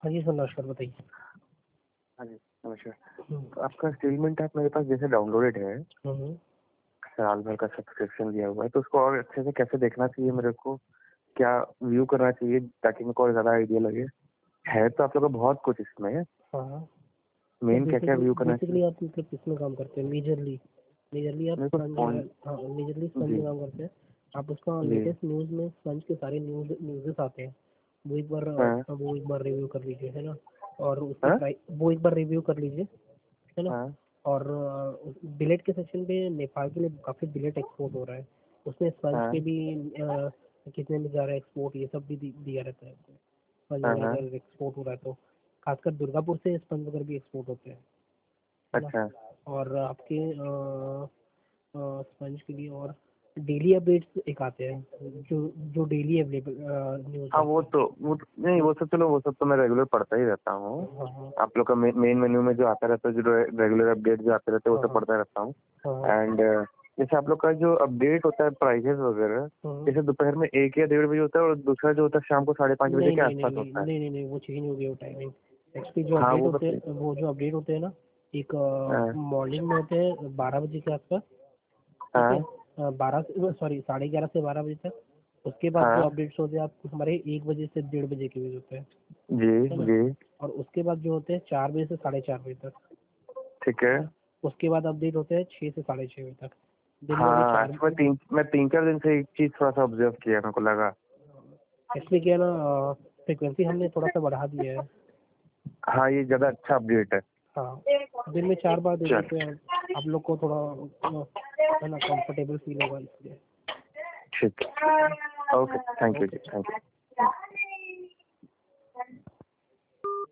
हाँ जी सर, नमस्कार, बताइए। हाँ जी, नमस्कार। हम्म, तो आपका स्टेटमेंट ऐप मेरे पास जैसे डाउनलोडेड है, हम्म। साल भर का सब्सक्रिप्शन लिया हुआ है, तो उसको और अच्छे से कैसे देखना चाहिए मेरे को? क्या व्यू करना चाहिए ताकि मेरे को और ज़्यादा आइडिया लगे? है तो आप लोग का बहुत कुछ इसमें, हाँ हाँ। तो मेन क्या-क्या व्यू करना बेसिकली चाहिए? आप मतलब किसमें काम करते हैं? मेजरली मेजरली आप मेरे को स्पंज फ़ोन। हाँ, मेजरली स्पंज जी, में काम करते हैं। आप उसका जी। लेटेस्ट न्यूज़ में स्पंज के सारे न्यूज़ेस आते हैं। हाँ, वो एक बार रिव्यू कर लीजिए, है ना। और उसके हाँ, प्राइस वो एक बार रिव्यू कर लीजिए, है ना। हाँ, और बिलेट के सेक्शन पे नेपाल के लिए काफ़ी बिलेट एक्सपोर्ट हो रहा है। उसमें स्पंज के हाँ, भी कितने में जा रहा है एक्सपोर्ट, ये सब भी दिया रहता है। स्पंज हाँ, वगैरह हाँ। अगर एक्सपोर्ट हो रहा है तो खासकर दुर्गापुर से स्पंज वगैरह भी एक्सपोर्ट होते हैं, है ना। अच्छा। और आपके स्पंज के लिए और डेली अपडेट्स एक आते हैं, जो डेली अवेलेबल न्यूज़ हाँ, रहते हैं। नहीं, वो वो सब चलो, वो सब तो मैं रेगुलर पढ़ता ही रहता हूँ। हाँ हाँ आप लोग का मेन मेन्यू में जो आता रहता है, जो रेगुलर अपडेट जो आते रहते हैं, वो हाँ सब हाँ पढ़ता रहता हूँ। हाँ हाँ एंड जैसे आप लोग का जो अपडेट होता है प्राइजेस वगैरह, हाँ। जैसे दोपहर में 1 या 1:30 बजे होता है और दूसरा जो होता है शाम को 5:30 बजे नहीं के नहीं नहीं आसपास नहीं होता है। नहीं नहीं नहीं, वो चेंज हो गया वो टाइमिंग। एक्चुअली जो हाँ, अपडेट वो होते बताइए। हैं, वो जो अपडेट होते हैं ना, एक हाँ, मॉर्निंग में होते हैं 12 बजे के आसपास। ठीक है। हाँ, 11 से 12 बजे तक। उसके बाद जो हाँ, अपडेट्स होते हैं आपको हमारे 1 बजे से 1:30 बजे के बीच होते हैं, जी, है ना। जी, और उसके बाद जो होते हैं 4 बजे से 4:30 बजे तक, ठीक है। है ना। उसके बाद अपडेट होते हैं 6 से 6:30 बजे तक, दिन में वही हाँ, चार। मैं 3-4 दिन से एक चीज़ थोड़ा-सा ऑब्ज़र्व किया, मेरे को लगा। एक्चुअली क्या है ना, फ्रिक्वेंसी हमने थोड़ा सा बढ़ा दिया है। हाँ, ये ज़्यादा अच्छा अपडेट है। हाँ, दिन में 4 बार दे देते चल, हैं। आप लोग को थोड़ा है ना कंफर्टेबल फील होगा इसलिए। ठीक है। ओके, थैंक यू जी, ओके। Thank you.